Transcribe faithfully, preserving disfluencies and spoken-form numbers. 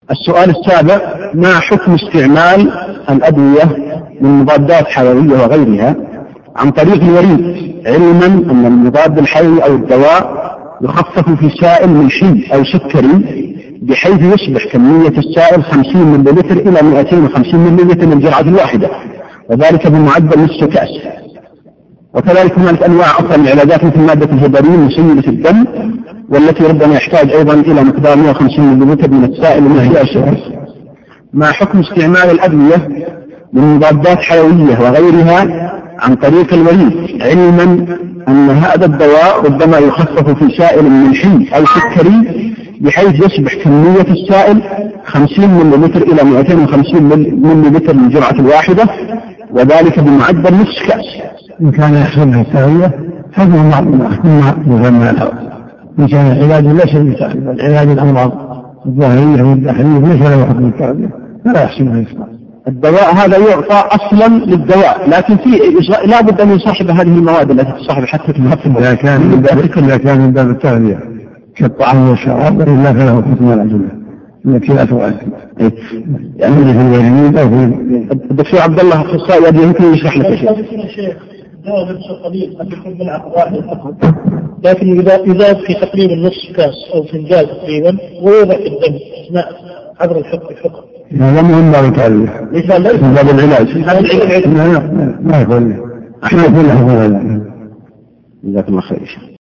السؤال السابع: ما حكم استعمال الأدوية من مضادات حيوية وغيرها عن طريق الوريد، علما أن المضاد الحيوي أو الدواء يخفف في سائل ملحي أو سكري بحيث يصبح كمية السائل خمسين مللتر إلى مئتين وخمسين مللتر من الجرعة الواحدة، وذلك بمعدل نصف كأس. وكذلك هناك أنواع أخرى من العلاجات مثل مادة الهيبرين مسيلة الدم، والتي ربما يحتاج أيضا إلى مقدار مئة وخمسين مللتر من السائل وما هي أشهر. ما حكم استعمال الأدوية من مضادات حيوية وغيرها عن طريق الوريد، علما أن هذا الدواء ربما يخفف في سائل ملحي أو سكري بحيث يصبح كمية السائل خمسين مللتر إلى مئتين وخمسين مللتر من الجرعة الواحدة، وذلك بمعدل نصف كأس. إن كان يحصلها التغذية حكم مجمع الهواء. إن كان العلاج لا شيء يتعلم، العلاج الأمراض الظاهرية والداخلية ليس له حكم التغذية فلا يحسنها يفعل. الدواء هذا يعطى أصلا للدواء، لكن في لا بد أن يصاحب هذه المواد التي تصاحب حتى تمثل. إذا كان من باب إذا كان من باب التغذية كالطعام والشراب إلا فله حكم الأدوية التي لا تؤثر. يعني في الوريد أو في الدكتور عبد الله أخصائي يمكن يشرح لك شيء. دواء نفس قليل قد يكون من واحد فقط، لكن إذا إذا في تقريبا نصف كاس أو فنجان تقريبا ويوضع في الدم أثناء عبر الحق فقط. هذا مهم باب التغذية. ليس ليس باب العلاج. لا لا ما يقول. احنا كلنا هذا. جزاكم الله خير.